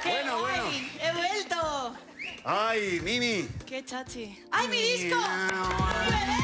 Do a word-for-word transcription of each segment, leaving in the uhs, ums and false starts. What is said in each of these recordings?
¡Qué Bueno, guay! bueno. ¡He vuelto! ¡Ay, Mimi! ¡Qué chachi! ¡Ay, mi disco! ¡Bebé!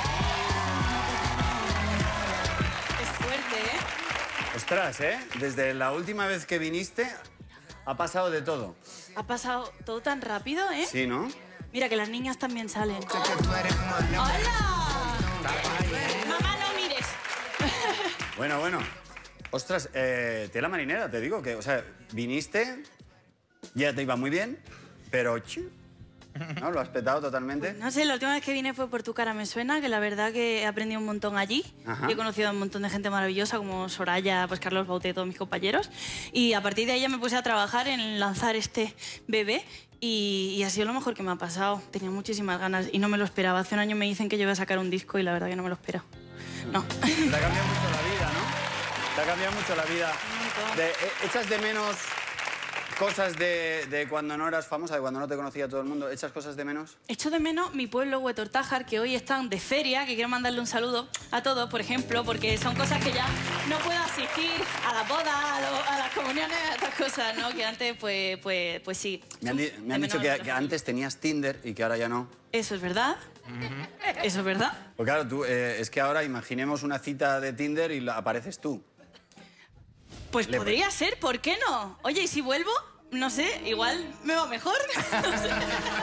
Es fuerte, ¿eh? Ostras, ¿eh? Desde la última vez que viniste ha pasado de todo. Ha pasado todo tan rápido, ¿eh? Sí, ¿no? Mira que las niñas también salen. ¡Hola! Mamá, no mires. Bueno, bueno. Ostras, eh, tela marinera, te digo que, o sea, viniste, ya te iba muy bien, pero... chu, ¿no? Lo has petado totalmente. No sé, la última vez que vine fue por Tu cara me suena, que la verdad que he aprendido un montón allí. Ajá. Y he conocido a un montón de gente maravillosa, como Soraya, pues Carlos Bauté, todos mis compañeros. Y a partir de ahí ya me puse a trabajar en lanzar este bebé. Y, y ha sido lo mejor que me ha pasado. Tenía muchísimas ganas y no me lo esperaba. Hace un año me dicen que yo iba a sacar un disco y la verdad que no me lo espero. No. Te ha cambiado mucho la vida, ¿no? Te ha cambiado mucho la vida. De, ¿Echas de menos cosas de, de cuando no eras famosa, de cuando no te conocía todo el mundo? ¿Echas cosas de menos? Echo de menos mi pueblo, Huetortájar, que hoy están de feria, que quiero mandarle un saludo a todos, por ejemplo, porque son cosas que ya no puedo asistir a las bodas, a, lo- a las comuniones, a estas cosas, ¿no? Que antes, pues, pues, pues sí. Me han, di- me han De dicho menos que, a que la antes tenías Tinder y que ahora ya no. Eso es verdad. Eso es verdad. Pues claro, tú, eh, es que ahora imaginemos una cita de Tinder y la- apareces tú. Pues Le- podría ser, ¿por qué no? Oye, ¿y si vuelvo? No sé, igual me va mejor. No sé.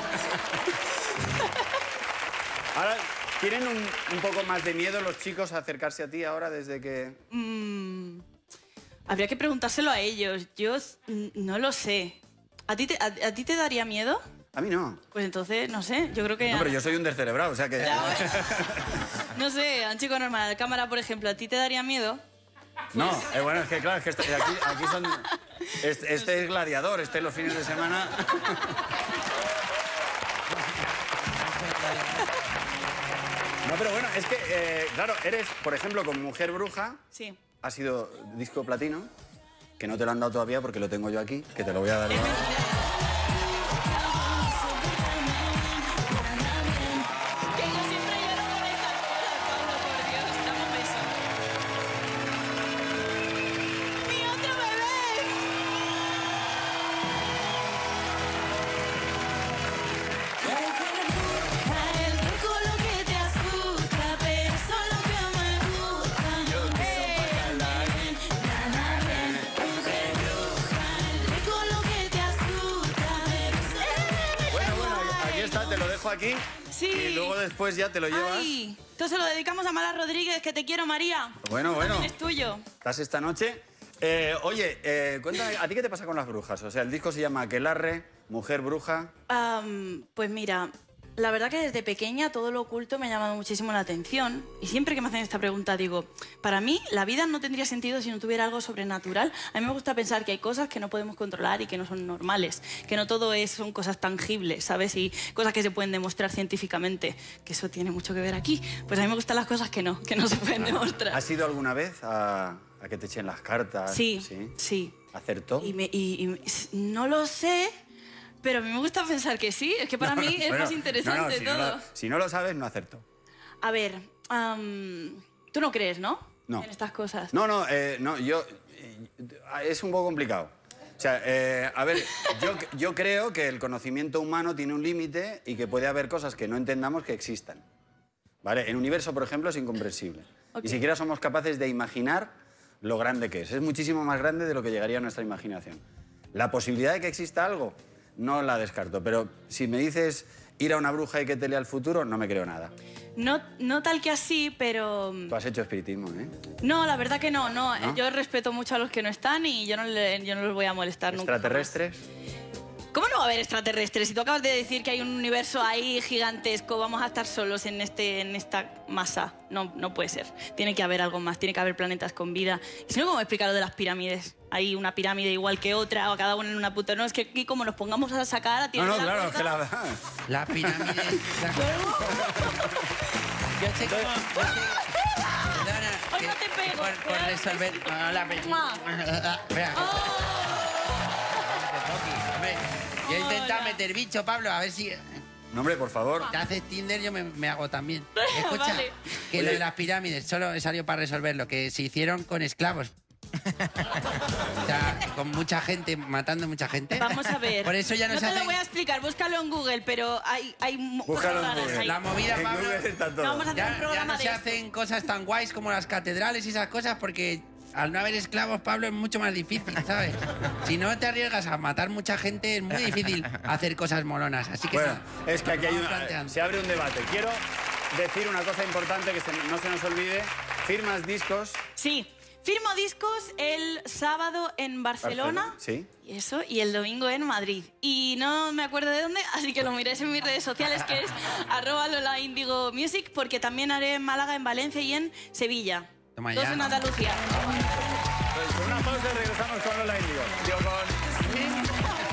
Ahora, ¿tienen un, un poco más de miedo los chicos a acercarse a ti ahora desde que...? Mm, habría que preguntárselo a ellos. Yo mm, no lo sé. ¿A ti te, a, a ti te daría miedo? A mí no. Pues entonces, no sé, yo creo que... No, pero yo soy un descerebrado, o sea que... No sé, a un chico normal, de cámara, por ejemplo, ¿a ti te daría miedo? No, eh, bueno, es que claro, es que esto- aquí, aquí son... Este, este es gladiador, este los fines de semana... No, pero bueno, es que, eh, claro, eres, por ejemplo, con Mujer Bruja, Sí. ha sido disco platino, que no te lo han dado todavía porque lo tengo yo aquí, que te lo voy a dar yo. Que yo siempre lloro con estas cosas, Pablo, por Dios, dame un beso. ¡Mi otro bebé! El truco lo que te asusta, pero eso es lo que me gusta. Yo el truco lo que te asusta, pero eso es lo que me Bueno, bueno, aquí está, te lo dejo aquí. Sí. Y luego después ya te lo llevas. Ay, entonces lo dedicamos a Mala Rodríguez, que te quiero, María. Bueno, bueno. También es tuyo. ¿Estás esta noche? Eh, oye, eh, cuéntame, ¿a ti qué te pasa con las brujas? O sea, el disco se llama Aquelarre, Mujer Bruja. Am, pues mira, la verdad que desde pequeña todo lo oculto me ha llamado muchísimo la atención. Y siempre que me hacen esta pregunta digo, para mí la vida no tendría sentido si no tuviera algo sobrenatural. A mí me gusta pensar que hay cosas que no podemos controlar y que no son normales. Que no todo es, son cosas tangibles, ¿sabes? Y cosas que se pueden demostrar científicamente. Que eso tiene mucho que ver aquí. Pues a mí me gustan las cosas que no, que no se pueden demostrar. ¿Has ido alguna vez a, a que te echen las cartas? Sí, ¿Sí? sí. ¿Acertó? Y, me- y- y no lo sé, pero a mí me gusta pensar que sí. Es que para mí es Bueno, más interesante no, no, si todo. No lo, si no lo sabes, no acertó. A ver, am, tú no crees, ¿no? No. En estas cosas. No, no, eh, no, yo... eh, es un poco complicado. O sea, eh, a ver, yo, yo creo que el conocimiento humano tiene un límite y que puede haber cosas que no entendamos que existan. ¿Vale? El universo, por ejemplo, es incomprensible. Ok. Ni siquiera somos capaces de imaginar lo grande que es. Es muchísimo más grande de lo que llegaría a nuestra imaginación. La posibilidad de que exista algo, no la descarto. Pero si me dices ir a una bruja y que te lea el futuro, no me creo nada. No, no tal que así, pero... Tú has hecho espiritismo, ¿eh? No, la verdad que no, no. ¿No? Yo respeto mucho a los que no están y yo no, le- yo no los voy a molestar nunca. ¿Extraterrestres? ¿Cómo no va a haber extraterrestres? Si tú acabas de decir que hay un universo ahí gigantesco, vamos a estar solos en, este, en esta masa. No, no puede ser. Tiene que haber algo más, tiene que haber planetas con vida. Y si no, ¿cómo explicar lo de las pirámides? Hay una pirámide igual que otra, o cada una en una puta... No, es que aquí como nos pongamos a sacar... A No, tirar no, la claro, cosa- es que la... La pirámide. la- Yo sé cómo. yo sé- Perdona, Hoy que- no te pego, Por, por pero- resolver. No, la pe- Mua. Espera. Hombre, yo he intentado Hola. meter bicho, Pablo, a ver si. No, hombre, por favor. Te haces Tinder, yo me, me hago también. Escucha, Vale. que lo Oye. de las pirámides solo he salido para resolverlo, que se hicieron con esclavos. O sea, con mucha gente, matando mucha gente. Vamos a ver. Por eso ya no, no se te lo hacen... voy a explicar, búscalo en Google, pero hay, hay mo- Búscalo cosas en raras Google. ahí. La movida, En Pablo... Google está todo. No, vamos a hacer un Ya, ya programa no de se esto. hacen cosas tan guays como las catedrales y esas cosas porque al no haber esclavos, Pablo, es mucho más difícil, ¿sabes? Si no te arriesgas a matar mucha gente, es muy difícil hacer cosas molonas. Así que Bueno, no, es que aquí hay vamos una- planteando. se abre un debate. Quiero decir una cosa importante que se- no se nos olvide. Firmas discos. Sí, firmo discos el sábado en Barcelona. Barcelona, sí. Y eso, y el domingo en Madrid. Y no me acuerdo de dónde, así que lo miréis en mis redes sociales, que es arroba Lola Indigo Music, porque también haré en Málaga, en Valencia y en Sevilla. Toma Dos ya. en Andalucía. Pues con una pausa y regresamos con Lola Índigo. Digo, con...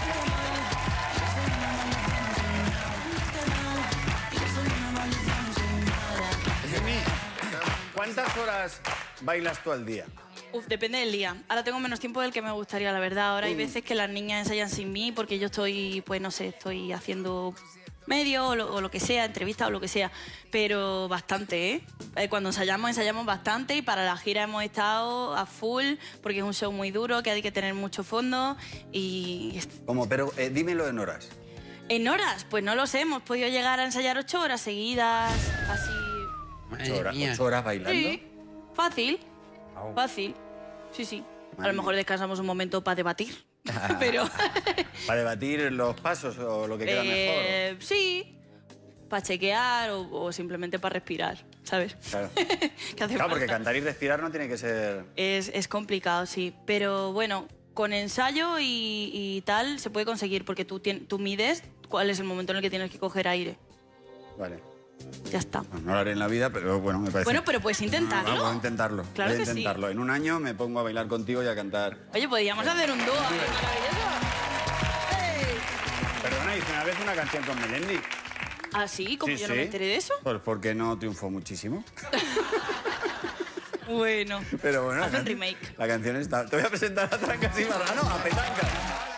¿Cuántas horas bailas tú al día? Uf, depende del día. Ahora tengo menos tiempo del que me gustaría, la verdad. Ahora hay veces que las niñas ensayan sin mí porque yo estoy, pues no sé, estoy haciendo medio o lo, o lo que sea, entrevista o lo que sea. Pero bastante, ¿eh? Eh, Cuando ensayamos, ensayamos bastante y para la gira hemos estado a full porque es un show muy duro, que hay que tener mucho fondo y... est- Como, pero eh, dímelo en horas. ¿En horas? Pues no lo sé, hemos podido llegar a ensayar ocho horas seguidas, así... Madre Ocho horas, mía. ocho horas bailando. Sí, fácil, Au. fácil, sí, sí. A Madre lo mejor descansamos un momento para debatir, pero... Para debatir los pasos o lo que queda Eh, sí, para chequear o, o simplemente para respirar, ¿sabes? mejor. Claro. Que hace Claro, porque falta. cantar y respirar no tiene que ser... Es, es complicado, sí. Pero bueno, con ensayo y, y tal se puede conseguir porque tú, tien- tú mides cuál es el momento en el que tienes que coger aire. Vale. Ya está. Bueno, no lo haré en la vida, pero bueno, me parece... Bueno, pero puedes intentarlo. No, no, voy a intentarlo. Claro voy a que sí. intentarlo. En un año me pongo a bailar contigo y a cantar. Oye, podríamos hacer un dúo ahí maravilloso. ¡Ey! Perdona, hice una vez una canción con Melendi. ¿Ah, sí? ¿Cómo Sí, yo no sí. me enteré de eso? Pues porque no triunfó muchísimo. Bueno. Pero bueno, Haz la un can- remake. La canción está... Te voy a presentar a Trancas y Marrano, a Petanca.